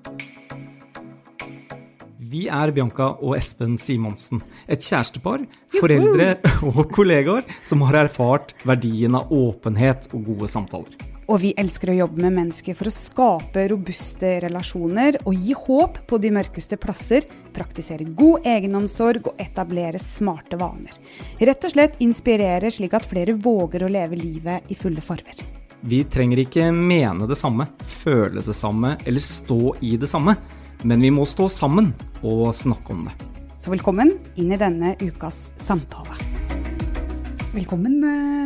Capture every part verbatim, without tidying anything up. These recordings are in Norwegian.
Vi er Bianca og Espen Simonsen, et kjærestepar, foreldre og kollegaer som har erfart verdien av åpenhet og gode samtaler. Og vi elsker å jobbe med mennesker for å skape robuste relasjoner og gi håp på de mørkeste plasser, praktisere god egenomsorg og etablere smarte vaner. Rett og slett inspirere slik at flere våger å leve livet i fulle farver. Vi trenger ikke mene det samme, føle det samme eller stå i det samme, men vi må stå sammen og snakke om det. Så velkommen inn i denne ukas samtale. Velkommen,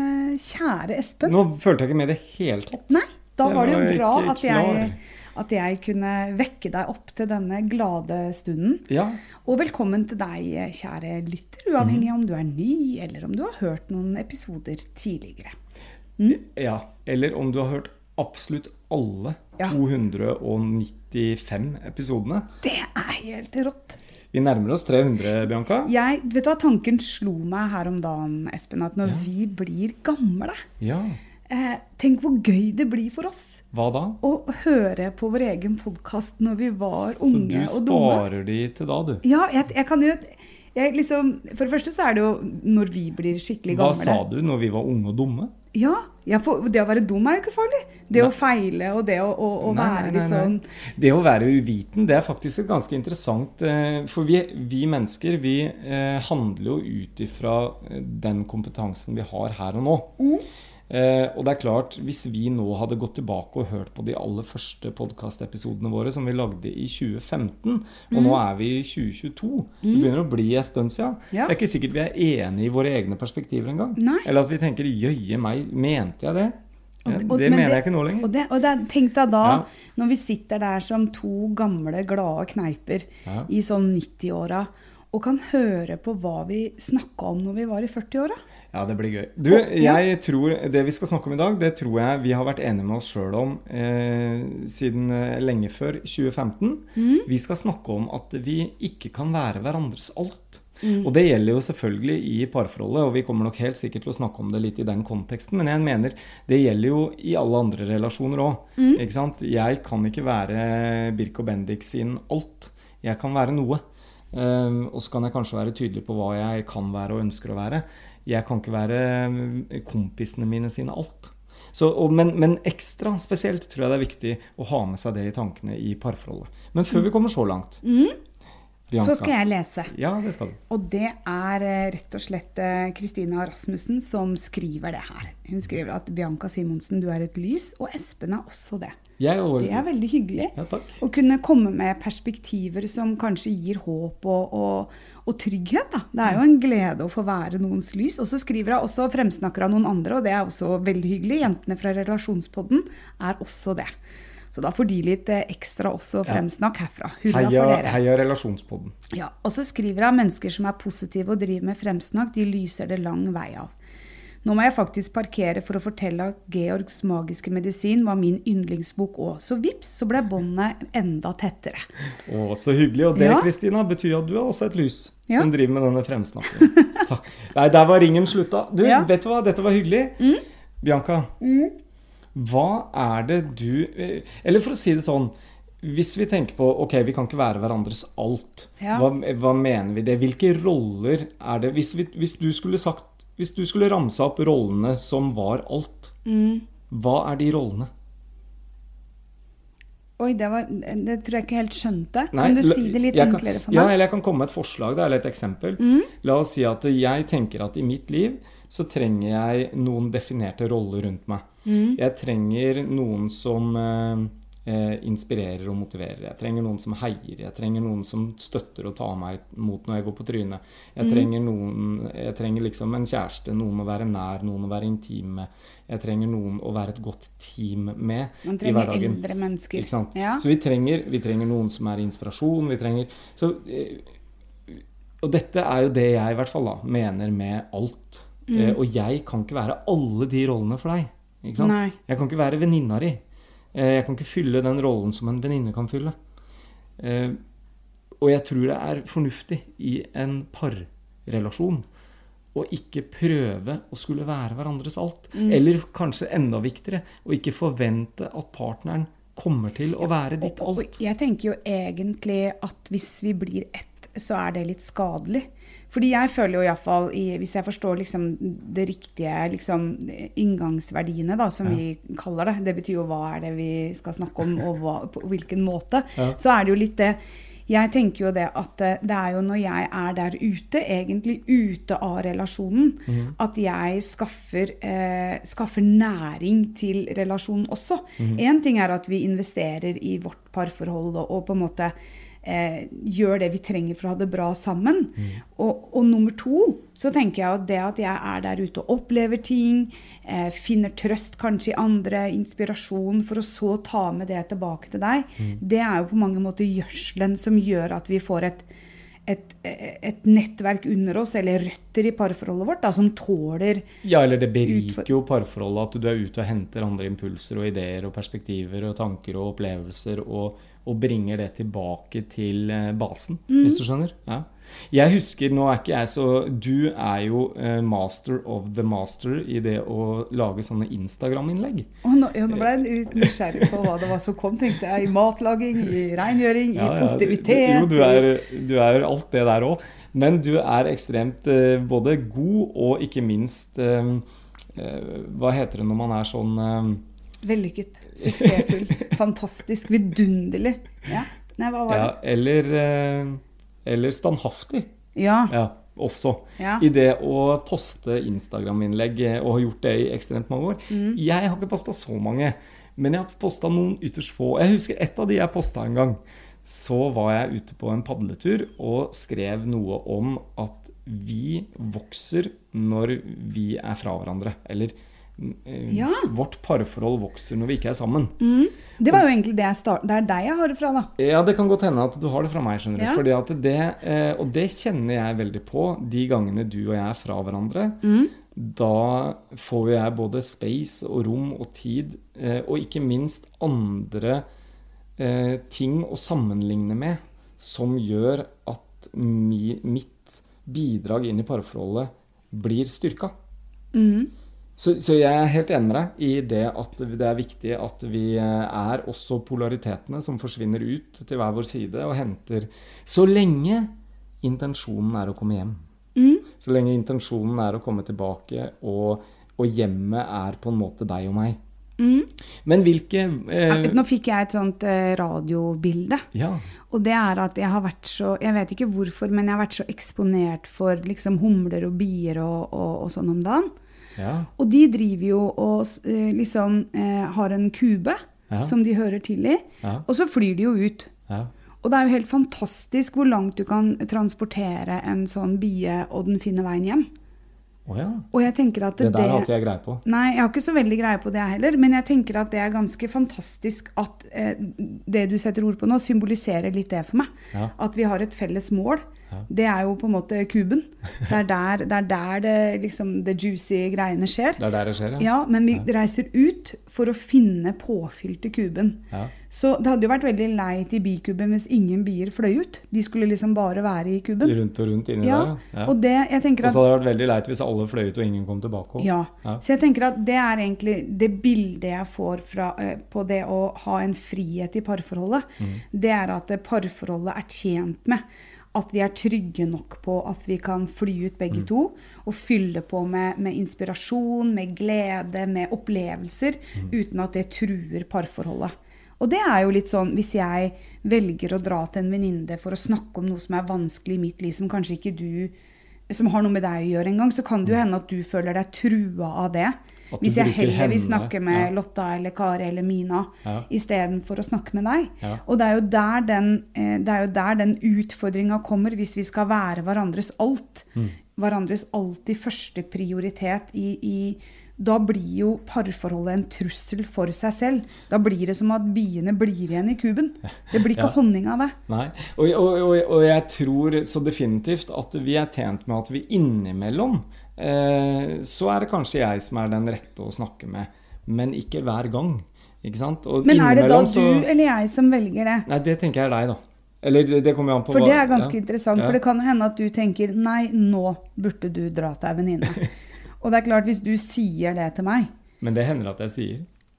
kjære Espen. Nå følte jeg ikke med det helt tatt. Nei, da var det jo Jeg var bra ikke at jeg, at jeg kunne vekke deg opp til denne glade stunden. Ja. Og velkommen til deg, kjære lytter, uavhengig om du er ny eller om du har hørt noen episoder tidligere. Mm? Ja, eller om du har hørt absolutt alle Ja. to hundre nittifem episodene. Det er helt rått. Vi nærmer oss tre hundre, Bianca. Jeg, vet du hva, tanken slo meg her om dagen, Espen, at når Ja. vi blir gamle, Ja, eh, tenk hvor gøy det blir for oss hva da? å høre på vår egen podcast når vi var Så du unge og dumme. sparer de til da, du. Ja, jeg, jeg kan jo, jeg liksom, for det første så er det jo når vi blir skikkelig Hva gamle. sa du når vi var unge og dumme? Ja, ja, for det å være dum er jo ikke farlig. Det Nei. å feile og det å, å, å Nei, være nei, litt nei, sånn... nei. Det å være uviten, det er faktisk et ganske interessant, eh, for vi, vi mennesker, vi eh, handler jo ut ifra den kompetansen vi har her og nå. Mm. Eh, og det er klart, hvis vi nå hadde gått tilbake og hørt på de aller første podcast-episodene våre som vi lagde i tjue femten, og nå er vi i tjue tjueto, det begynner å bli en stund siden. Ja. Det er ikke sikkert vi er enige i våre egne perspektiver engang. Nei. Eller at vi tenker, jøye meg, mente jeg det? Og- Ja, og- det men mener det- jeg ikke nå lenger. Og, det, og det, tenk deg da, Ja. når vi sitter der som to gamle, glade kneiper Ja. i sånn nitti-åra, og kan høre på hva vi snakket om når vi var i førti-åra. Ja, det blir gøy. Du, jeg tror, det vi skal snakke om i dag, det tror jeg vi har vært enige med oss selv om eh, siden eh, lenge før tjue femten. Vi skal snakke om at vi ikke kan være hverandres alt. Og det gjelder jo selvfølgelig i parforholdet, og vi kommer nok helt sikkert til å snakke om det litt i den konteksten, men jeg mener, det gjelder jo i alle andre relasjoner også, ikke sant? Jeg kan ikke være Birk og Bendik sin alt. Jeg kan være noe. Um, og så kan jeg kanskje være tydelig på hva jeg kan være og ønsker å være. Jeg kan ikke være kompisene mine sine alt. Så, og, men, men ekstra spesielt tror jeg det er viktig å ha med seg det i tankene i parforholdet. Men før vi kommer så langt, Bianca. Så skal jeg lese. Ja, det skal du. Og det er eh, rett og slett eh, Kristina Rasmussen som skriver det her. Hun skriver at Bianca Simonsen, du er et lys, og Espen er også det. Jeg er Det er veldig hyggelig Ja, takk. å kunne komme med perspektiver som kanskje gir håp og, og, og trygghet. Da. Det er jo en glede å få være noens lys. Og så skriver jeg også fremsnakker av noen andre, og det er også veldig hyggelig. Jentene fra Relasjonspodden er også det. Så da får de litt eh, ekstra også fremsnakk herfra. Hurra Heia, for dere. heia relasjonspodden. Ja, og så skriver jeg mennesker som er positive og driver med fremsnakk, de lyser det lang vei av. Nå må jeg faktisk parkere for å fortelle at Georgs magiske medisin var min yndlingsbok også. Så vips, så ble båndet enda tettere. Å, så hyggelig. Og det, Ja. Kristina, betyr at du er også et lys Ja. som driver med denne fremsnakken. Takk. Nei, der var ringen slutta. Du, Ja. vet du hva? Dette var hyggelig. Bianca, hva er det du... Eller for å si det sånn, hvis vi tenker på, ok, vi kan ikke være hverandres alt. Ja. Hva, hva mener vi det? Hvilke roller er det? Hvis, vi, hvis du skulle sagt, hvis du skulle ramse opp rollene som var alt, hva er de rollene? Oi, det, var, det tror jeg ikke helt skjønte. Nei, Kan du la- si det litt jeg kan- enklere for Ja, meg? eller jeg kan komme med et forslag, da, eller et eksempel. La oss si at jeg tenker at i mitt liv så trenger jeg noen definerte roller rundt meg. Jeg trenger noen som eh, eh, inspirerer og motiverer. Jeg trenger noen som heier. Jeg trenger noen som støtter og tar meg mot når jeg går på trynet. Jeg trenger noen, jeg trenger liksom en kjæreste, noen å være nær, noen å være intim med. Jeg trenger noen å være et godt team med Man i trenger hverdagen. eldre mennesker. Ikke sant? Ja. Så vi trenger, vi trenger noen som er inspirasjon, vi trenger... Så, eh, og dette er jo det jeg i hvert fall da, mener med alt. Eh, og jeg kan ikke være alle de rollene for deg. Ikke sant? Nei. Jeg kan ikke være venninna di. Eh, jeg kan ikke fylle den rollen som en venninne kan fylle. Eh, og jeg tror det er fornuftig i en parrelasjon å ikke prøve å skulle være hverandres alt. Eller kanskje enda viktigere, å ikke forvente at partneren kommer til å være ditt alt. Og jeg tenker jo egentlig at hvis vi blir ett, så er det litt skadelig. Fordi jeg føler jo i hvert fall, hvis jeg forstår liksom det riktige liksom, inngangsverdiene da, som ja. Vi kaller det, det betyr jo hva er det vi skal snakke om, og hva, på hvilken måte, ja. Så er det jo litt det. Jeg tenker jo det at det er jo når jeg er der ute, egentlig ute av relasjonen, mm. at jeg skaffer, eh, skaffer næring til relasjonen også. Mm. En ting er at vi investerer i vårt parforhold og, og på en måte eh, gjør det vi trenger for å ha det bra sammen. Mm. Og, og nummer to, så tenker jeg at det at jeg er der ute og opplever ting, eh, finner trøst kanskje i andre, inspirasjon for å så ta med det tilbake til deg, mm. det er jo på mange måter gjørselen som gjør at vi får et, et, et nettverk under oss, eller røtter i parforholdet vårt, da, som tåler... Ja, eller det beriker jo parforholdet at du er ute og henter andre impulser og ideer og perspektiver og tanker og opplevelser og, og bringer det tilbake til basen, mm. hvis du skjønner. Ja. Jeg husker, nå er ikke jeg så, du er jo uh, master of the master i det å lage sånne Instagram-innlegg. Oh, nå, ja, nå ble jeg litt nysgjerrig på hva det var som kom, tenkte jeg, i matlaging, i rengjøring, ja, i positivitet. Ja, jo, du er, du er alt det der også, men du er ekstremt uh, både god og ikke minst, uh, uh, hva heter det når man er sånn... Uh, Vellykket, suksessfull, fantastisk, vidunderlig. Ja, nei, hva var det? Ja, eller... Uh, Eller standhaftig. Ja. Ja, også. Ja. I det å poste Instagram-innlegg, og har gjort det i ekstremt mange år. Mm. Jeg har ikke postet så mange, men jeg har postet noen ytterst få. Jeg husker et av de jeg postet en gang. Så var jeg ute på en padletur og skrev noe om at vi vokser når vi er fra hverandre. Eller ja. Vårt parforhold vokser når vi ikke er sammen. Mm. Det var jo egentlig det jeg start, det er deg jeg har det fra da. Ja, det kan godt hende at du har det fra meg, skjønner du. Ja. Fordi at det, og det kjenner jeg veldig på de gangene du og jeg er fra hverandre. Mm. Da får jeg både space og rom og tid, og ikke minst andre ting å sammenligne med, som gjør at mitt bidrag inn i parforholdet blir styrket. Mhm. Så, så jeg er helt enig med deg i det at det er viktig at vi er også polaritetene som forsvinner ut til hver vår side og henter, så lenge intensjonen er å komme hjem. Mm. Så lenge intensjonen er å komme tilbake, og, og hjemmet er på en måte deg og meg. Mm. Men hvilke... Eh... Nå fikk jeg et sånt eh, radiobilde. Ja. Og det er at jeg har vært så, jeg vet ikke hvorfor, men jeg har vært så eksponert for liksom humler og bier og, og, og sånn om dagen. Ja. Og de driver jo og eh, liksom eh, har en kube ja. Som de hører til i, ja. Og så flyr de jo ut. Ja. Og det er jo helt fantastisk hvor langt du kan transportere en sånn bie, og den finner veien hjem. Oh ja. Og jeg tenker at det, det der har ikke jeg greie på. Nei, jeg har ikke så veldig greie på det heller, men jeg tenker at det er ganske fantastisk at eh, det du setter ord på nå symboliserer litt det for meg. Ja. At vi har et felles mål. Ja. Det er jo på en måte kuben. Det er der det, er der det, liksom, det juicy greiene skjer. Det er der det skjer, ja. Ja, men vi ja. reiser ut for å finne påfyll til kuben. Ja. Så det hadde jo vært veldig leit i bikuben hvis ingen bier fløy ut. De skulle liksom bare være i kuben. Rundt og rundt inni ja. der. Ja. Og, det, jeg tenker at, og så hadde det vært veldig leit hvis alle fløy ut og ingen kom tilbake. Ja. ja, så jeg tenker at det er egentlig det bildet jeg får fra, eh, på det å ha en frihet i parforholdet. Mm. Det er at parforholdet er tjent med at vi er trygge nok på at vi kan fly ut begge mm. to, og fylle på med, med inspirasjon, med glede, med opplevelser, mm. uten at det truer parforholdet. Og det er jo litt sånn, hvis jeg velger å dra til en venninne for å snakke om noe som er vanskelig i mitt liv, som kanskje ikke du, som har noe med deg å gjøre en gang, så kan det jo hende at du føler deg trua av det. Hvis jeg heller vil snakke med ja. Lotta eller Kari eller Mina, ja. I stedet for å snakke med deg. Ja. Og det er jo der den, det er jo der den utfordringen kommer, hvis vi skal være hverandres alt. Mm. Hverandres alt i første prioritet i, i da blir jo parforholdet en trussel for seg selv. Da blir det som at biene blir igjen i kuben. Det blir ikke ja. Honning av det. Nei, og, og, og, og jeg tror så definitivt at vi er tjent med at vi innimellom, eh, så er det kanskje jeg som er den rette å snakke med, men ikke hver gang. Ikke sant? Og men er det da så, du eller jeg som velger det? Nei, det tenker jeg er deg da. Eller det, det kommer jo an på for hva, det er ganske ja. interessant, ja. For det kan hende at du tenker, nei, nå burde du dra til en venninne. Og det er klart, hvis du sier det til meg. Men det hender at jeg sier.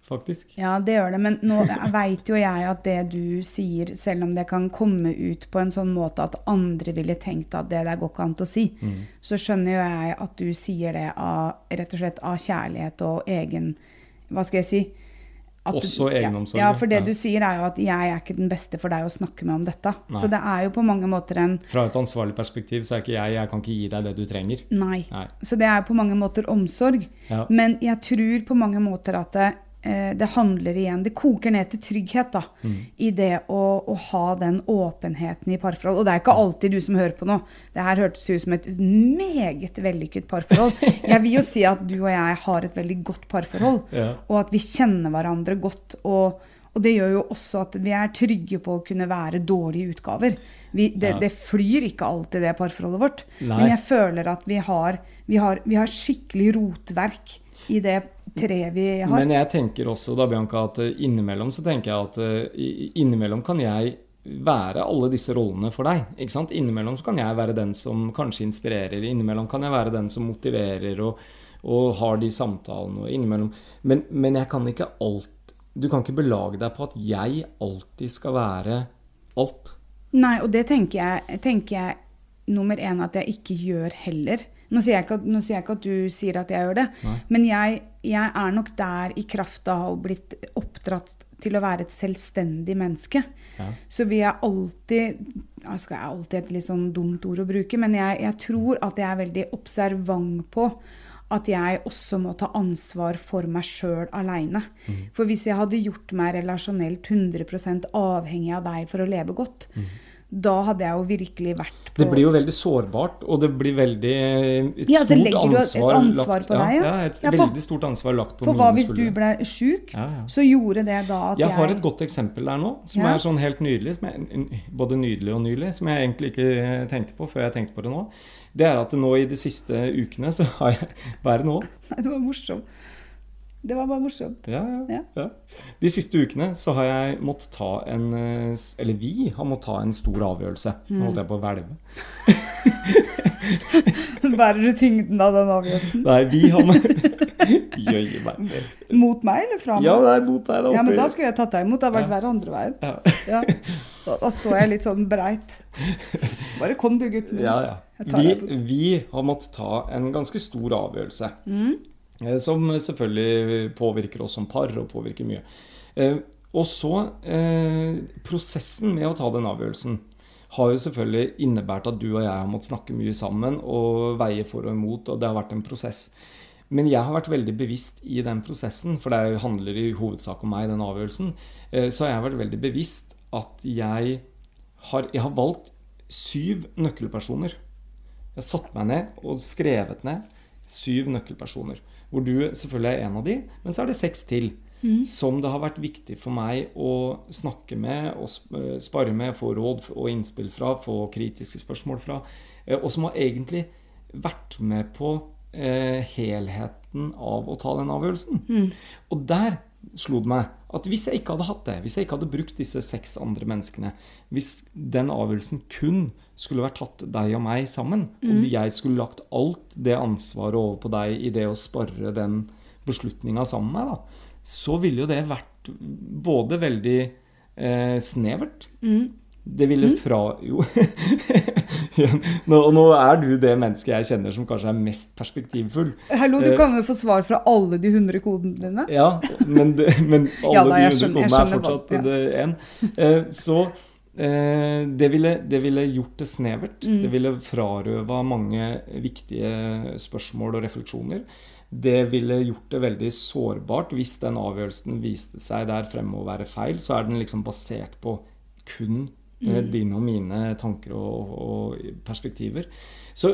faktisk. Ja, det gjør det, men nå vet jo jeg at det du sier, selv om det kan komme ut på en sånn måte at andre ville tenkt at det der går ikke an til å si, mm. så skjønner jo jeg at du sier det av, rett og slett av kjærlighet og egen, hva skal jeg si? At Også du, egenomsorg. Ja, for det ja. du sier er jo at jeg er ikke den beste for deg å snakke med om dette. Nei. Så det er jo på mange måter en... Fra et ansvarlig perspektiv så er ikke jeg, jeg kan ikke gi deg det du trenger. Nei, Nei. Så det er på mange måter omsorg. Ja. Men jeg tror på mange måter at det, eh, det handler igjen, det koker ned til trygghet da, mm. i det å, å ha den åpenheten i parforhold. Og det er ikke alltid du som hører på nå. Det her hørtes ut som et meget vellykket parforhold. Jeg vil jo si at du og jeg har et veldig godt parforhold, ja. og at vi kjenner hverandre godt, og, og det gjør jo også at vi er trygge på å kunne være dårlige utgaver. Vi, det, ja. det flyr ikke alltid det parforholdet vårt, Nei. Men jeg føler at vi har, vi har, vi har skikkelig rotverk i det treet vi har. Men jeg tenker også da, Bianca, at innimellom så tenker jeg at innimellom kan jeg være alle disse rollene for deg, ikke sant? Innimellom så kan jeg være den som kanskje inspirerer, innimellom kan jeg være den som motiverer og, og har de samtalene, og innimellom, men, men jeg kan ikke alt, du kan ikke belage deg på at jeg alltid skal være alt. Nei, og det tenker jeg, tenker jeg nummer en at jeg ikke gjør heller. Nå sier jeg ikke at, nå sier jeg ikke at du sier at jeg gjør det, Nei. Men jeg, jeg er nok der i kraft av å ha blitt oppdratt til å være et selvstendig menneske. Ja. Så vi er alltid, altså jeg er alltid et litt sånn dumt ord å bruke, men jeg, jeg tror at jeg er veldig observant på at jeg også må ta ansvar for meg selv alene. Mm. For hvis jeg hadde gjort meg relasjonelt hundre prosent avhengig av deg for å leve godt, mm. da hadde jeg jo virkelig vært på... Det blir jo veldig sårbart, og det blir veldig et ja, stort ansvar, et ansvar lagt, på deg, ja. Ja, et ja, for, veldig stort ansvar lagt på for mine hva hvis skuldre. Du ble syk, ja, ja. så gjorde det da at jeg... Jeg har et godt eksempel der nå, som ja. er sånn helt nydelig, som er både nydelig og nydelig, som jeg egentlig ikke tenkte på før jeg tenkte på det nå. Det er at nå i de siste ukene så har jeg... Hva er det nå? Nei, det var morsomt. Det var bare morsomt. Ja, ja, ja. De siste ukene så har jeg måttet ta en, eller vi har måttet ta en stor avgjørelse. Nå holdt jeg på å hvelve. Bærer du tyngden av den avgjørelsen? Nei, vi har Jøye meg. Mot meg eller fra meg? Ja, det er mot deg da. Ja, men da skulle jeg tatt deg imot. Det har vært ja. Hver andre veien. Ja. Ja. Da, da står jeg litt sånn breit. Bare kom du, gutten. Ja, ja. Vi, vi har måttet ta en ganske stor avgjørelse. Mm. Som selvfølgelig påvirker oss som par og påvirker mye. Eh, og så, eh, prosessen med å ta den avgjørelsen har jo selvfølgelig innebært at du og jeg har måttet snakke mye sammen og veie for og imot, og det har vært en prosess. Men jeg har vært veldig bevisst i den prosessen, for det handler i hovedsak om meg, den avgjørelsen, eh, så har jeg vært veldig bevisst at jeg har, jeg har valgt syv nøkkelpersoner. Jeg har satt meg ned og skrevet ned syv nøkkelpersoner. Hvor du selvfølgelig er en av de, men så er det seks til, mm. som det har vært viktig for meg å snakke med, og spare med, få råd og innspill fra, få kritiske spørsmål fra, og som har egentlig vært med på eh, helheten av å ta den avgjørelsen. Mm. Og der slo det meg at hvis jeg ikke hadde hatt det, hvis jeg ikke hadde brukt disse seks andre menneskene, hvis den avgjørelsen kun skulle vært tatt deg og meg sammen, mm. og jeg skulle lagt alt det ansvaret over på deg i det å spare den beslutningen sammen med meg, da, så ville jo det vært både veldig eh, snevert. Mm. Det ville fra... Jo. nå, nå er du det mennesket jeg kjenner som kanskje er mest perspektivfull. Hallo, du kan jo få svar fra alle de hundre kodene dine. Ja, men, det, men alle ja, da, de hundre kodene er fortsatt ja. det en. Eh, så... Det ville, det ville gjort det snevert. Mm. Det ville frarøva mange viktige spørsmål og refleksjoner. Det ville gjort det veldig sårbart. Hvis den avgjørelsen viste seg der fremme å være feil, så er den liksom basert på kun mm. dine og mine tanker og, og perspektiver. Så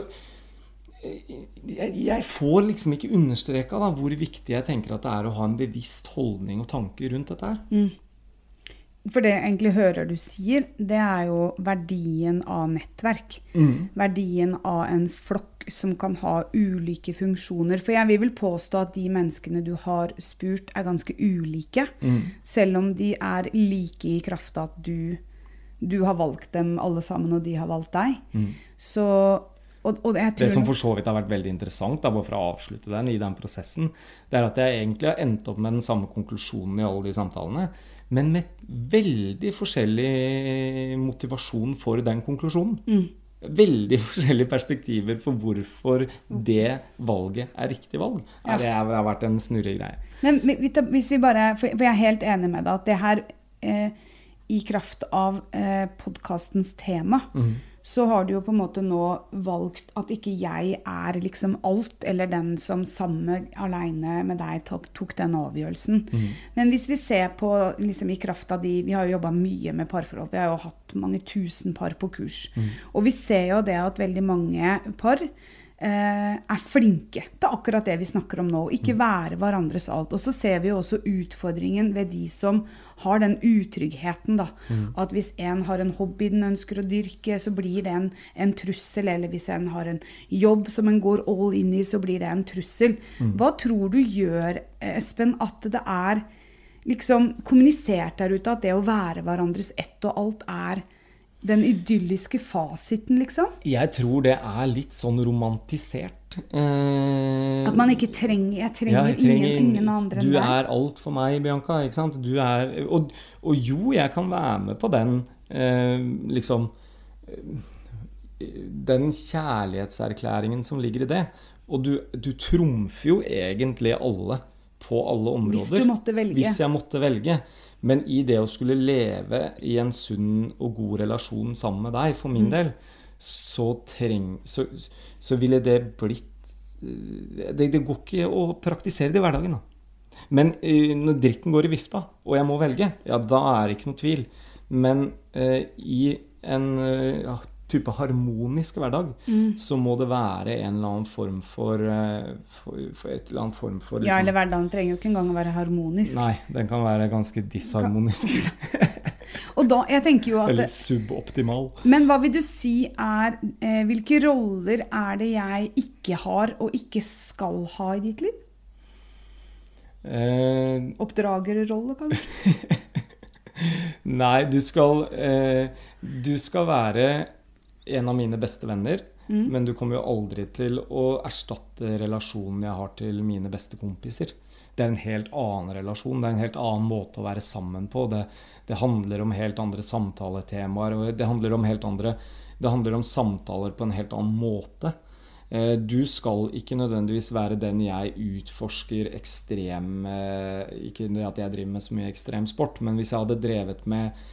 jeg, jeg får liksom ikke understreket da, hvor viktig jeg tenker at det er å ha en bevisst holdning og tanker rundt dette her. Mm. For det jeg egentlig hører du sier, det er jo verdien av nettverk. Mm. Verdien av en flokk som kan ha ulike funksjoner. For jeg vil vel påstå at de menneskene du har spurt er ganske ulike. Mm. Selv om de er like i kraft av at du, du har valgt dem alle sammen, og de har valgt deg. Mm. Så Og, og jeg tror det som for så vidt har vært veldig interessant, da, bare for å avslutte den i den prosessen, det er at jeg egentlig har endt opp med den samme konklusjonen i alle de samtalene, men med veldig forskjellig motivasjon for den konklusjonen. Mm. Veldig forskjellige perspektiver for hvorfor det valget er riktig valg. Ja. Det har vært en snurregreie. Men hvis vi bare, for jeg er helt enig med deg at det her eh, i kraft av eh, podcastens tema, mm. så har du jo på en måte nå valgt at ikke jeg er liksom alt, eller den som sammen alene med deg tok, tok den avgjørelsen. Mm. Men hvis vi ser på liksom i kraft av de, vi har jo jobbet mye med parforhold, vi har jo hatt mange tusen par på kurs, mm. og vi ser jo det at veldig mange par eh, er flinke til akkurat det vi snakker om nå, ikke være hverandres alt. Og så ser vi jo også utfordringen ved de som har den utryggheten da, mm. at hvis en har en hobby den ønsker å dyrke, så blir det en, en trussel, eller hvis en har en jobb som en går all inn i, så blir det en trussel. Mm. Hva tror du gjør, Espen, at det er liksom kommunisert der ute, at det å være hverandres ett og alt er den idylliske fasiten, liksom? Jeg tror det er litt sånn romantisert. Eh, At man ikke trenger, jeg trenger, ja, jeg trenger ingen, ingen andre enn deg. Du er alt for meg, Bianca, ikke sant? Du er, og, og jo, jeg kan være med på den, eh, liksom, den kjærlighetserklæringen som ligger i det. Og du, du trumfer jo egentlig alle på alle områder. Hvis du måtte velge. Hvis jeg måtte velge. Men i det å skulle leve i en sunn og god relasjon sammen med deg, for min mm. del, så, treng, så, så ville det blitt det, det går ikke å praktisere det i hverdagen. Da. Men uh, når dritten går i vifta, og jeg må velge, ja, da er det ikke noe tvil. Men uh, i en uh, ja, type harmonisk hverdag, mm. så må det være en eller annen form for, for, for et eller annet form for... Liksom, ja, eller hverdagen trenger jo ikke engang å være harmonisk. Nei, den kan være ganske disharmonisk. Og da, jeg tenker jo at... Eller suboptimal. Men hva vil du si er, eh, hvilke roller er det jeg ikke har og ikke skal ha i ditt liv? Eh, Oppdragerrolle, kanskje? Nei, du skal, eh, du skal være en av mine beste venner, mm. men du kommer jo aldri til å erstatte relasjonen jeg har til mine beste kompiser. Det er en helt annen relasjon, det er en helt annen måte å være sammen på. Det, det handler om helt andre samtaletemaer, og det handler om helt andre, det handler om samtaler på en helt annen måte. Eh, du skal ikke nødvendigvis være den jeg utforsker ekstrem, eh, ikke at jeg driver med så mye ekstrem sport, men hvis jeg hadde drevet med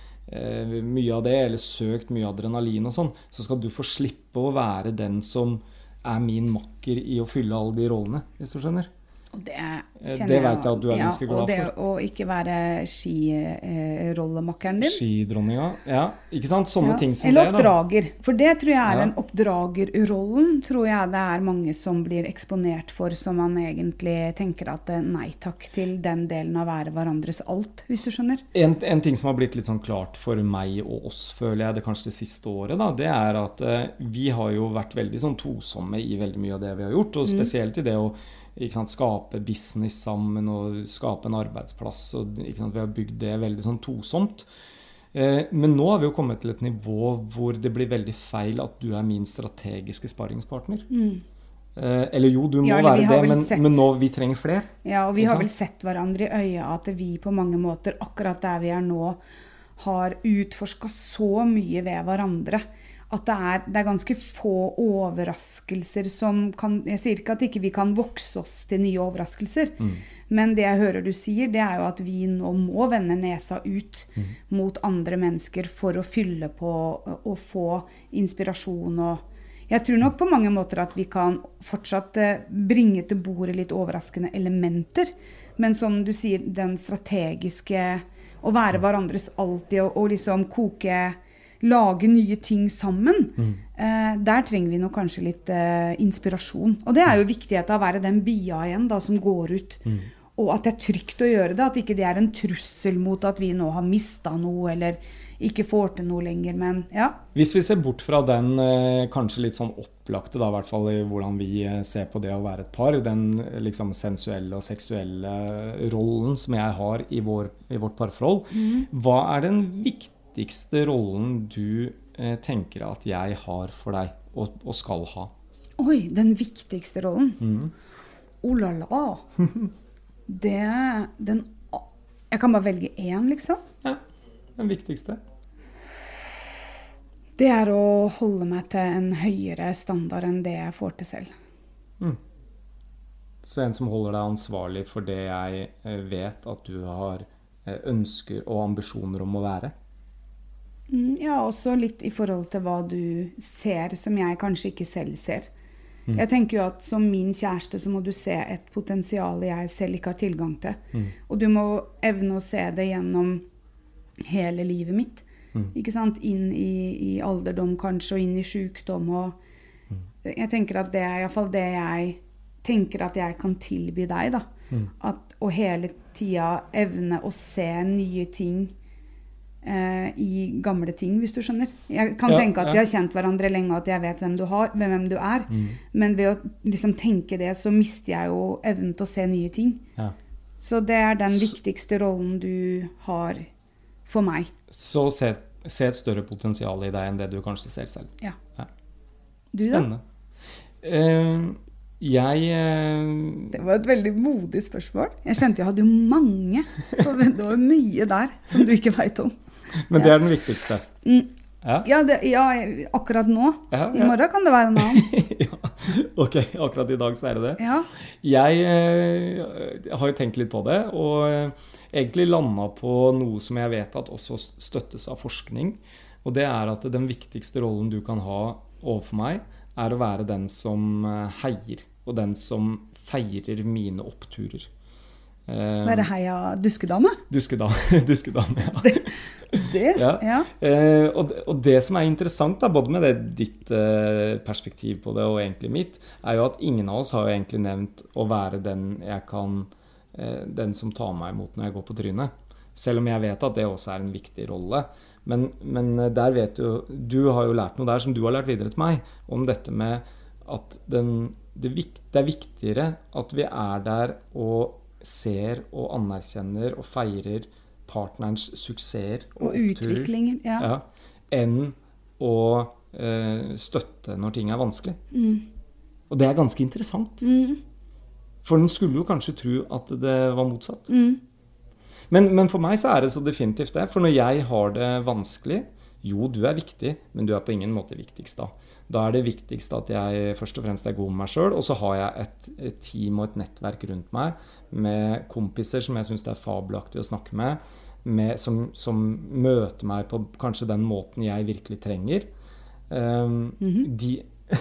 mye av det, eller søkt mye adrenalin og sånn, så skal du få slippe å være den som er min makker i å fylle alle de rollene, hvis du skjønner. Og det kjenner det vet jeg at du er ja, ganske glad for. Og det å ikke være skirollemakkeren din. Skidronninga, ja. Ikke sant? Sånne ja. ting som Eller det. Eller oppdrager. For det tror jeg er ja. den oppdragerrollen, tror jeg det er mange som blir eksponert for, som man egentlig tenker at nei takk til den delen av være hverandres alt, hvis du skjønner. En, en ting som har blitt litt sånn klart for meg og oss, føler jeg det kanskje det siste året, da, det er at eh, vi har jo vært veldig sånn tosomme i veldig mye av det vi har gjort, og spesielt i det å ikke sant, skape business sammen og skape en arbeidsplass, og ikke sant, vi har bygd det veldig sånn tosomt. Eh, men nå har vi jo kommet til et nivå hvor det blir veldig feil at du er min strategiske sparringspartner. Mm. Eh, eller jo, du må ja, være det, men, sett, men nå vi trenger flere. Ja, og vi har vel sett hverandre i øya at vi på mange måter, akkurat der vi er nå, har utforsket så mye ved hverandre, at det er, det er ganske få overraskelser som kan, jeg sier ikke at ikke vi kan vokse oss til nye overraskelser, mm. men det jeg hører du sier, det er jo at vi nå må vende nesa ut mm. mot andre mennesker for å fylle på og få inspirasjon. Og jeg tror nok på mange måter at vi kan fortsatt bringe til bordet litt overraskende elementer, men som du sier, den strategiske, å være hverandres alltid og, og liksom koke, lage nye ting sammen, mm. eh, der trenger vi nok kanskje litt eh, inspirasjon. Og det er jo viktigheten av å være den bia igjen da, som går ut. Mm. Og at det er trygt å gjøre det, at ikke det er en trussel mot at vi nå har mistet noe, eller ikke får til noe lenger, men ja. Hvis vi ser bort fra den eh, kanskje litt sånn opplagte, da, i hvert fall i hvordan vi eh, ser på det å være et par, den liksom sensuelle og seksuelle rollen som jeg har i, vår, i vårt parforhold, mm. hva er den viktigste viktigste rollen du eh, tenker at jeg har for deg og, og skal ha? Oi, den viktigste rollen. Mm. Oh la la. Det, den, jeg kan bare velge én, liksom. Ja, den viktigste. Det er å holde meg til en høyere standard enn det jeg får til selv. Mm. Så en som holder deg ansvarlig for det jeg vet at du har ønsker og ambisjoner om å være? Mm, ja, også litt i forhold til hva du ser som jeg kanskje ikke selv ser. Mm. Jeg tenker jo at som min kjæreste så må du se et potensial jeg selv ikke har tilgang til. Mm. Og du må evne å se det gjennom hele livet mitt. Mm. Ikke sant? Inn i, i alderdom kanskje, og inn i sykdom. Og mm. jeg tenker at det er i hvert fall det jeg tenker at jeg kan tilby deg, da. Mm. At, og hele tida evne å se nye ting eh, i gamle ting, hvis du skjønner. Jeg kan ja, tenke at ja. vi har kjent hverandre lenge, og at jeg vet hvem du, har, hvem du er. Mm. Men ved å liksom tenke det, så mister jeg jo evnen til å se nye ting. Ja. Så det er den så, viktigste rollen du har for meg. Så se, se et større potensial i deg enn det du kanskje ser selv. Ja. ja. Du Spennende. da? Uh, Jeg... Det var et veldig modig spørsmål. Jeg kjente jeg hadde jo mange. Det var mye der som du ikke vet om. Men det er den viktigste. Mm. Ja, ja, det, ja, akkurat nå. Ja, ja. I morgen kan det være en annen. ja. Ok, akkurat i dag så er det det. Ja. Jeg eh, har jo tenkt litt på det, og eh, egentlig landet på noe som jeg vet at også støttes av forskning. Og det er at den viktigste rollen du kan ha overfor meg, er å være den som heier. Og den som feirer mine oppturer. Hva er det heia duskedame? Duskedame, duskedame ja. Det, det ja. ja. Eh, og, det, og det som er interessant, da, både med det, ditt eh, perspektiv på det og egentlig mitt, er jo at ingen av oss har jo egentlig nevnt å være den jeg kan, eh, den som tar meg imot når jeg går på trynet. Selv om jeg vet at det også er en viktig rolle. Men, men der vet du, du har jo lært noe der som du har lært videre til meg, om dette med at den, det, det er viktigere at vi er der og ser og anerkjenner og feirer partnerens suksesser og, og utviklingen, ja. ja, enn å eh, støtte når ting er vanskelig. Mm. Og det er ganske interessant. Mm. For den skulle jo kanskje tro at det var motsatt. Mm. Men, men for meg så er det så definitivt det. For når jeg har det vanskelig, jo, du er viktig, men du er på ingen måte viktigst da. Da er det viktigst at jeg først og fremst er god med meg selv, og så har jeg et, et team og et nettverk rundt meg, med kompiser som jeg synes det er fabelaktig å snakke med, med som, som møter meg på kanskje den måten jeg virkelig trenger. Um, mm-hmm. De...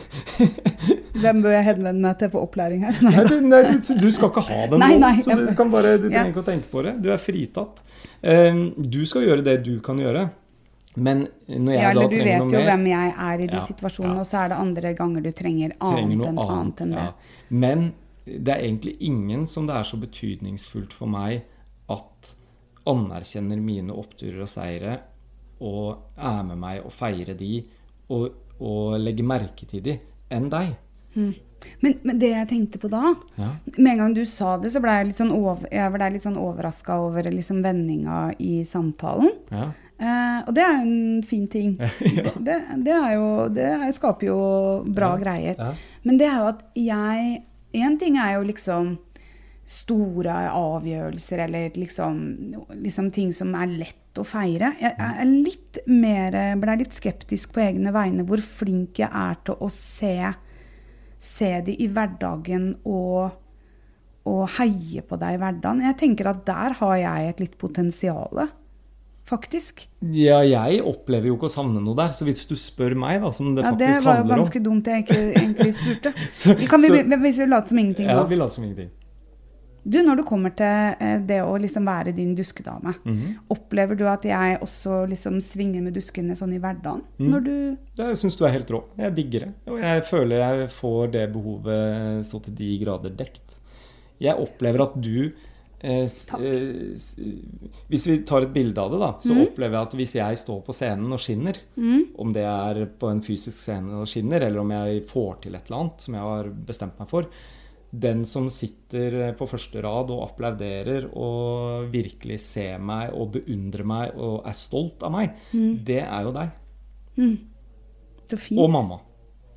Hvem bør jeg henvende meg til for opplæring her? Nei, du, nei, du, du skal ikke ha den nei, nei, så du, kan bare, du trenger ja. ikke å tenke på det. Du er fritatt. Um, du skal gjøre det du kan gjøre. Men når jeg ja, da trenger noe mer... Du vet jo hvem jeg er i de ja, situasjonene, ja. Og så er det andre ganger du trenger annet trenger enn annet, annet enn det. Ja. Men det er egentlig ingen som det er så betydningsfullt for meg at anerkjenner mine oppturer og seire, og er med meg og feirer de, og, og legger merke til de, enn deg. Hmm. Men, men det jeg tenkte på da, ja. med en gang du sa det, så ble jeg litt sånn, over, jeg ble litt sånn overrasket over liksom vendinga i samtalen. Ja. Uh, og det er jo en fin ting. ja. det, det, det, er jo, det skaper jo bra ja. greier. Ja. Men det er jo at jeg... En ting er jo liksom store avgjørelser, eller liksom, liksom ting som er lett å feire. Jeg er litt mer, ble litt skeptisk på egne vegne, hvor flink jeg er til å se, se det i hverdagen og, og heie på deg i hverdagen. Jeg tenker at der har jeg et litt potensiale. Faktisk. Ja, jeg opplever jo ikke å savne noe der, så hvis du spør meg da, som det ja, faktisk handler om... Ja, det var jo ganske om. Dumt jeg ikke egentlig spurte. så, kan vi, så, hvis vi later som ingenting ja, da. vi later som ingenting. Du, når du kommer til det å liksom være din duskedame, mm-hmm. opplever du at jeg også liksom svinger med duskene sånn i hverdagen? Mm. Når du... Jeg synes du er helt rå. Jeg digger det. Og jeg føler jeg får det behovet så til de grader dekt. Jeg opplever at du... Eh, eh, hvis vi tar et bilde av det da, så mm. opplever jeg at hvis jeg står på scenen og skinner, mm. om det er på en fysisk scene og skinner, eller om jeg får til et eller annet som jeg har bestemt meg for, den som sitter på første rad og applauderer og virkelig ser meg og beundrer meg og er stolt av meg, mm. det er jo deg. Mm. Så fint. Og mamma.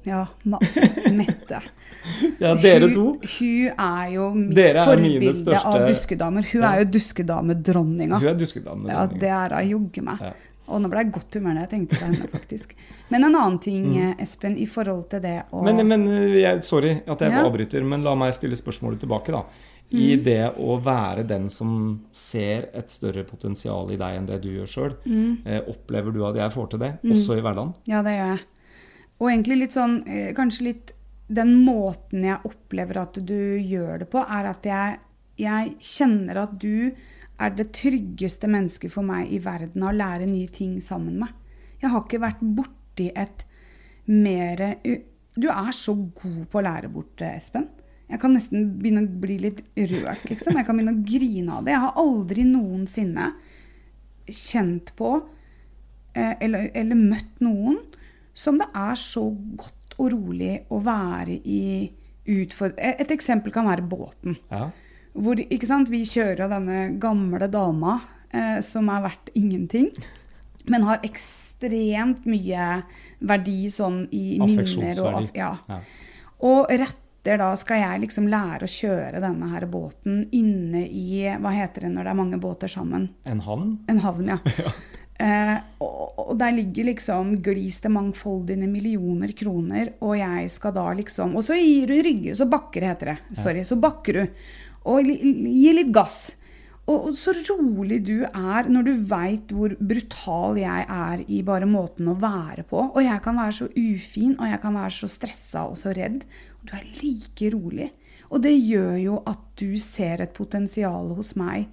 Ja, Ma Mette. Ja, dere to. Hun, hun er jo mitt Dere er mine forbilde største- av duskedamer. Hun Ja. er jo duskedamedronninga. Hun er duskedame. Ja, det er hun jogge meg. Ja. Og nå ble jeg godt humør når jeg tenkte på henne, faktisk. Men en annen ting, Espen, i forhold til det å Men, men jeg, sorry at jeg Ja. avbryter, men la meg stille spørsmålet tilbake da. I det å være den som ser et større potensial i deg enn det du gjør selv, eh, opplever du at jeg får til det, også i hverdagen? Ja, det gjør jeg. Og egentlig litt sånn, eh, kanskje litt den måten jeg opplever at du gjør det på, er at jeg, jeg kjenner at du er det tryggeste mennesket for meg i verden å lære nye ting sammen med. Jeg har ikke vært borti et mer... Du er så god på å lære bort, Espen. Jeg kan nesten begynne å bli litt rørt, liksom. Jeg kan begynne å grine av det. Jeg har aldri noensinne kjent på eh, eller, eller møtt noen som det er så godt og rolig å være i utfordring. Et eksempel kan være båten. Ja. Hvor, ikke sant, vi kjører denne gamle dama eh, som er verdt ingenting, men har ekstremt mye verdi sånn i minner. Og, Affeksjonsverdi. ja. Ja. Og retter da skal jeg liksom lære å kjøre denne her båten inne i, hva heter det når det er mange båter sammen? En havn? En havn, ja. Eh, og, og der ligger liksom glis til mangfoldige millioner kroner, og jeg skal da liksom, og så gir du rygge, så bakker det, heter det. Sorry, så bakker du. Og li, gi litt gass. Og, og så rolig du er når du vet hvor brutal jeg er i bare måten å være på. Og jeg kan være så ufin, og jeg kan være så stresset og så redd. Og du er like rolig. Og det gjør jo at du ser et potensial hos meg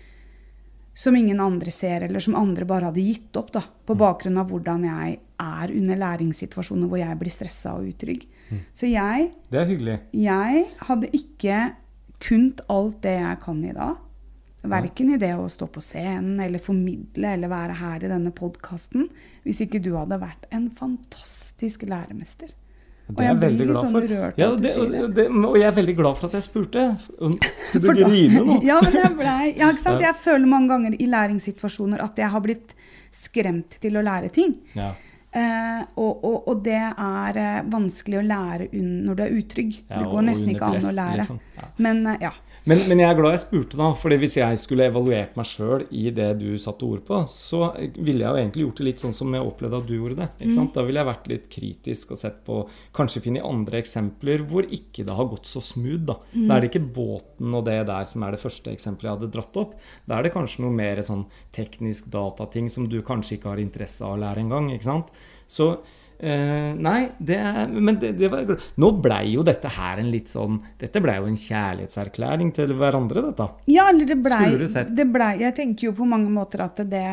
som ingen andre ser, eller som andre bare hadde gitt opp da, på bakgrunn av hvordan jeg er under læringssituasjoner hvor jeg blir stresset og utrygg. Mm. Så jeg, det er hyggelig. Jeg hadde ikke kunnet alt det jeg kan i dag. Hverken i det å stå på scenen, eller formidle, eller være her i denne podcasten, hvis ikke du hadde vært en fantastisk læremester. Det er jeg veldig glad for. Sånn ja, det, det. Det, og jeg er veldig glad for at jeg spurte. Skulle du grine nå? Ja, men jeg ble, ja, ikke sant? Jeg føler mange ganger i læringssituasjoner at jeg har blitt skremt til å lære ting. Ja. Eh, og, og, og det er eh, vanskelig å lære når du er utrygg. Ja, det går nesten ikke an å lære. Liksom. Ja. Men, eh, ja. Men, men jeg er glad jeg spurte da, fordi hvis jeg skulle evaluert meg selv i det du satte ord på, så ville jeg jo egentlig gjort det litt sånn som jeg opplevde at du gjorde det. Ikke sant? Mm. Da ville jeg vært litt kritisk og sett på, kanskje finne andre eksempler hvor ikke det har gått så smooth da. Mm. Da er det ikke båten og det der som er det første eksempelet jeg hadde dratt opp. Da er det kanskje noe mer sånn teknisk datating som du kanskje ikke har interesse av å lære en gang, ikke sant? Så Uh, nei, det er, men det, det var, nå ble jo dette her en litt sånn, dette ble jo en kjærlighetserklæring til hverandre, dette. Ja, eller det ble, det ble, jeg tenker jo på mange måter at det,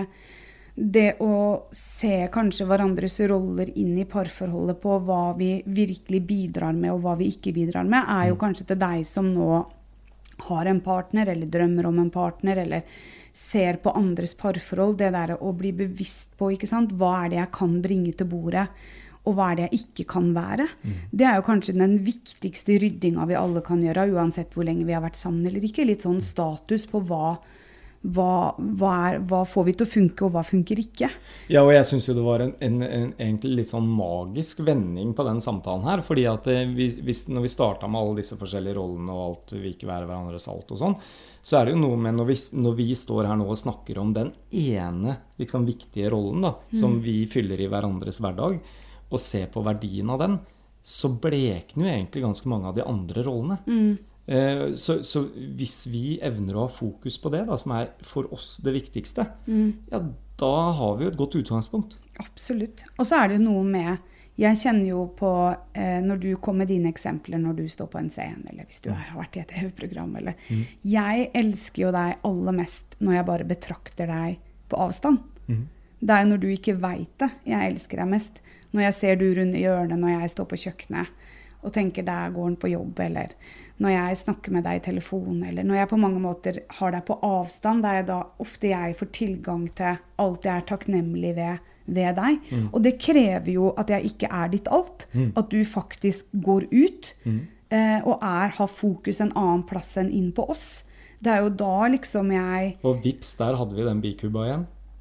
det å se kanskje hverandres roller inn i parforholdet på hva vi virkelig bidrar med og hva vi ikke bidrar med, er jo mm. kanskje til deg som nå har en partner, eller drømmer om en partner, eller ser på andres parforhold, det der å bli bevisst på, ikke sant? Hva er det jeg kan bringe til bordet, og hva er det jeg ikke kan være? Mm. Det er jo kanskje den viktigste ryddinga vi alle kan gjøre, uansett hvor lenge vi har vært sammen eller ikke. Litt sånn status på hva, hva, hva, er, hva får vi til å funke, og hva funker ikke. Ja, og jeg synes jo det var en, en, en egentlig litt sånn magisk vending på den samtalen her, fordi at vi, hvis, når vi startet med alle disse forskjellige rollene og alt, vi ikke være hverandres alt og sånn, så er det jo noe med når vi, når vi står her nå og snakker om den ene liksom, viktige rollen da, mm. som vi fyller i hverandres hverdag, og ser på verdien av den, så blekner jo egentlig ganske mange av de andre rollene. Mm. Eh, så, så hvis vi evner å ha fokus på det, da, som er for oss det viktigste, mm. ja, da har vi jo et godt utgangspunkt. Absolutt. Og så er det jo noe med, jeg kjenner jo på, eh, når du kommer med dine eksempler, når du står på en scene, eller hvis du er, har vært i et T V-program, eller mm. jeg elsker jo deg aller mest når jeg bare betrakter deg på avstand. Mm. Det er når du ikke vet det, jeg elsker deg mest. Når jeg ser du runde hjørnet, når jeg står på kjøkkenet, og tenker der går han på jobb, eller når jeg snakker med deg i telefon, eller når jeg på mange måter har deg på avstand, der da ofte jeg får tilgang til alt jeg er takknemlig ved, ved deg. Mm. Og det krever jo at jeg ikke er ditt alt, mm. at du faktisk går ut, mm. eh, og er, har fokus en annen plass enn inn på oss. Det er jo da liksom jeg... Og vips, der hadde vi den bikuba igjen.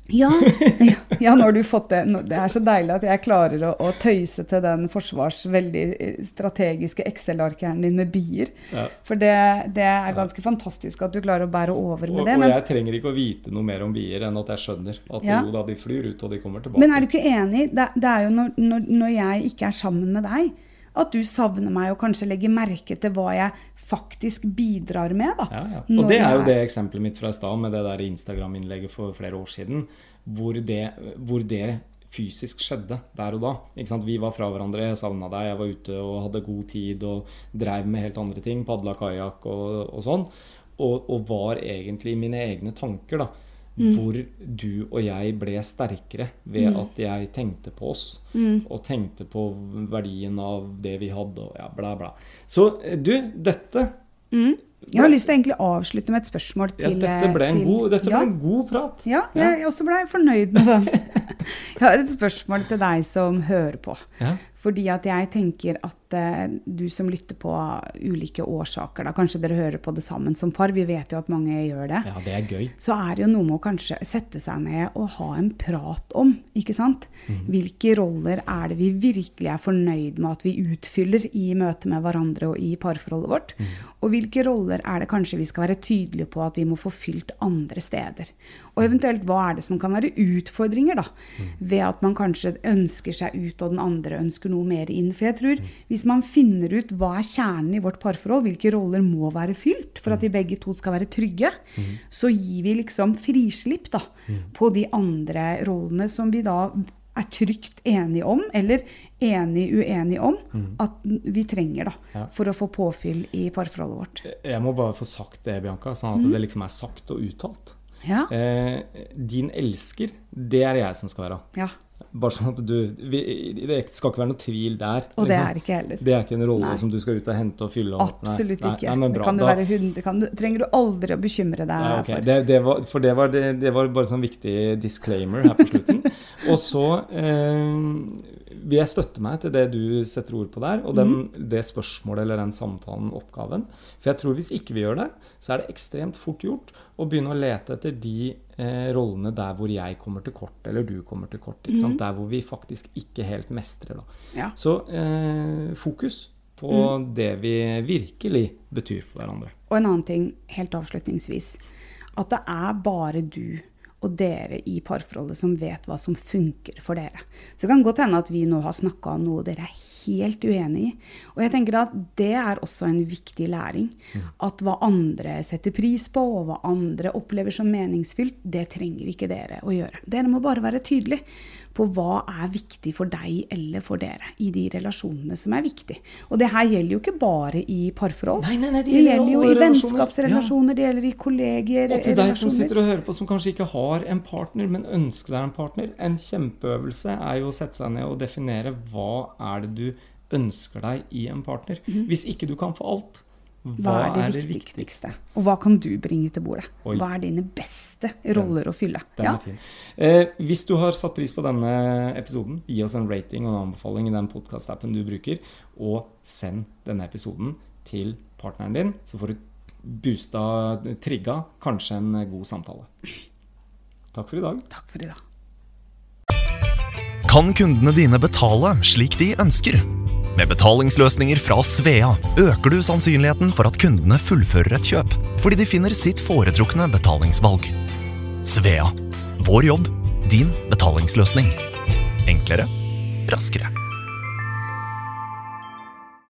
Ja, ja, ja, når du fått det. Det er så deilig at jeg klarer å, å tøyse til den forsvars veldig strategiske Excel-arkeren din med bier. Ja. For det, det er ganske ja. fantastisk at du klarer å bære over med og, det. Og men, jeg trenger ikke å vite noe mer om bier enn at jeg skjønner at ja. jo da de flyr ut og de kommer tilbake. Men er du ikke enig? Det, det er jo når, når, når jeg ikke er sammen med deg, at du savner meg og kanskje legger merke til hva jeg faktisk bidrar med. Da. Ja, ja. Og det er jo det eksempelet mitt fra i stad med det der Instagram-innlegget for flere år siden, hvor det, hvor det fysisk skjedde der og da. Ikke sant? Vi var fra hverandre, jeg savnet deg, jeg var ute og hadde god tid og drev med helt andre ting, padla kajak og, og sånn, og, og var egentlig i mine egne tanker da. Mm. Hvor du og jeg ble sterkere ved mm. at jeg tenkte på oss mm. og tenkte på verdien av det vi hadde og ja, bla bla. Så du, dette mm. Jeg har lyst til å egentlig avslutte med et spørsmål til... Ja, dette ble en, til, god, dette ja. ble en god prat. Ja, jeg, jeg også ble fornøyd med den. Jeg har et spørsmål til deg som hører på. Ja. Fordi at jeg tenker at uh, du som lytter på ulike årsaker, da, kanskje dere hører på det sammen som par, vi vet jo at mange gjør det. Ja, det er gøy. Så er det jo noe med å kanskje sette seg ned og ha en prat om, ikke sant? Mm. Hvilke roller er det vi virkelig er fornøyd med at vi utfyller i møte med hverandre og i parforholdet vårt? Mm. Og hvilke roller er det kanskje vi skal være tydelige på at vi må få fylt andre steder? Og eventuelt hva er det som kan være utfordringer da? Mm. Ved at man kanskje ønsker seg ut og den andre ønsker noe mer inn. For jeg tror, hvis man finner ut hva er kjernen i vårt parforhold, hvilke roller må være fylt for at vi begge to skal være trygge, mm. så gir vi liksom frislipp da, mm. på de andre rollene som vi da er trygt enige om, eller enig uenige om, mm. at vi trenger da, ja. for å få påfyll i parforholdet vårt. Jeg må bare få sagt det, Bianca, sånn at mm. det liksom er sagt og uttalt. Ja. Eh, din elsker, det er jeg som skal være. Ja. Bare sånn at du, vi, det skal ikke være noe tvil der. Og liksom. Det er ikke heller. Det er ikke en rolle nei. Som du skal ut og hente og fylle. Og, absolutt nei, ikke. Nei, nei, det kan det være hund, det kan, trenger du aldri å bekymre deg nei, okay. for. Det, det var, for det var, det, det var bare sånn viktig disclaimer her på slutten. Og så eh, vil jeg støtte meg til det du setter ord på der, og den, mm. det spørsmålet eller den samtalen, oppgaven. For jeg tror hvis ikke vi gjør det, så er det ekstremt fort gjort å begynne å lete etter de eh, rollene der hvor jeg kommer til kort, eller du kommer til kort, ikke sant? Mm. Der hvor vi faktisk ikke helt mestrer. Da. Ja. Så eh, fokus på mm. det vi virkelig betyr for hverandre. Og en annen ting, helt avslutningsvis, at det er bare du og dere i parforholdet som vet hva som funker for dere. Så det kan godt hende at vi nå har snakket om noe dere er helt uenige i. Og jeg tenker at det er også en viktig læring. Mm. At hva andre setter pris på, og hva andre opplever som meningsfylt, det trenger ikke dere å gjøre. Dere må bare være tydelige på hva er viktig for deg eller for dere i de relasjonene som er viktig. Og det her gjelder jo ikke bare i parforhold. Nei, nei, nei, det, det gjelder jo i relasjoner. vennskapsrelasjoner, ja. Det gjelder i kollegier. Og til deg som sitter og hører på, som kanskje ikke har en partner, men ønsker deg en partner. En kjempeøvelse er jo å sette seg ned og definere hva er det du ønsker deg i en partner. Mm. Hvis ikke du kan få alt, hva, hva er det, er det viktigste? viktigste? Og hva kan du bringe til bordet? Oi. Hva er dine beste roller den, å fylle? Den ja? er fin. Eh, hvis du har satt pris på denne episoden, gi oss en rating og en anbefaling i den podcast-appen du bruker, og send denne episoden til partneren din, så får du boosta, trigga, kanskje en god samtale. Takk for i dag. Takk for i dag. Kan kundene dine betale slik de ønsker? Med betalingsløsninger fra Svea øker du sannsynligheten for at kundene fullfører et kjøp, fordi de finner sitt foretrukne betalingsvalg. Svea. Vår jobb, din betalingsløsning. Enklere, raskere.